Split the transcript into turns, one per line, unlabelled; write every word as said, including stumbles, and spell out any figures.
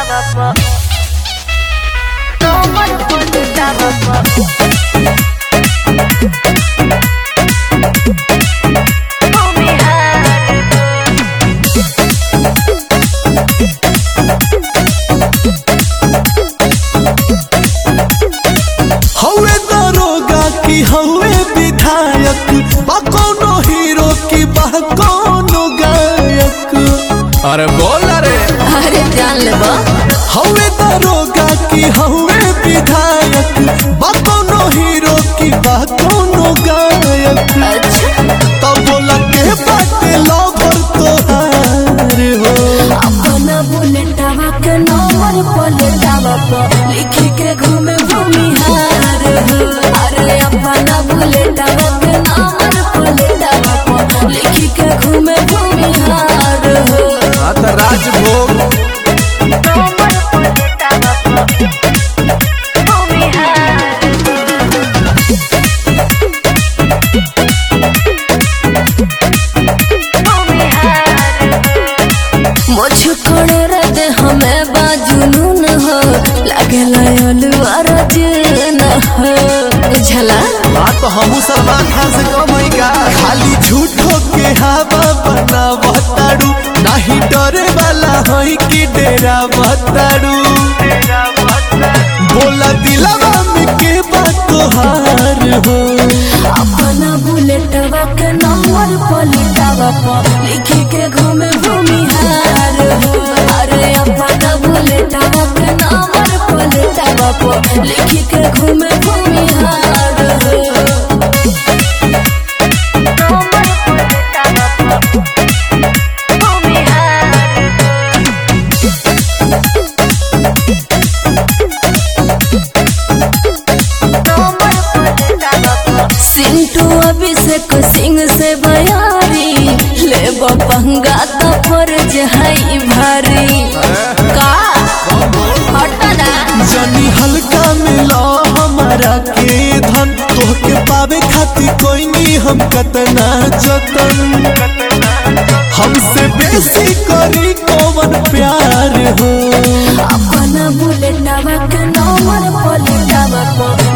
हवे दरोगा की हवे विधायक, बा कोनो हीरो की बा कोनो गायक। अरे बोल रे,
अरे जान ले बा।
हवे दरोगा की हवे विधायक, बा कोनो हीरो की बा कोनो गायक।
अच्छा
तो बोला के बाटे लवर तोहार हो,
अपना बुलेटवा के नंबर पलटवा पर लिखी के घूमे भूमिहार हो। अरे अपना बुलेटवा के नंबर पलटवा पर लिखी के घूमे भूमिहार हो।
हाँ तो राजभोग
मुझको रद हमें बाजुनून हो, लगे लयलुआ रजन हो। झला
हाँ तो हम सलमान खान से कम है का, खाली झूठो के हवा बना बताड़ू, नहीं डरे वाला है कि डेरा बताड़ू। बोला दिलवा में के बात तोहार हो,
अपना बुलेटवा के नंबर पलटवा पर लिखी के घूमे भूमिहार हो। अरे अपना बुलेटवा के नंबर पलटवा पर लिखी के घूमे भूमिहार हो। सिंटू अभिषेक सिंह से बयारी ले पंगा तो फर्ज है भारी। का हटना
जनी हल्का मिला हमारा के धन, तोहके पावे खातिर कोई नहीं हम कतना जतन। हमसे बेसी करी कौन प्यार हो,
अपना बुलेटवा के नंबर पलटवा पर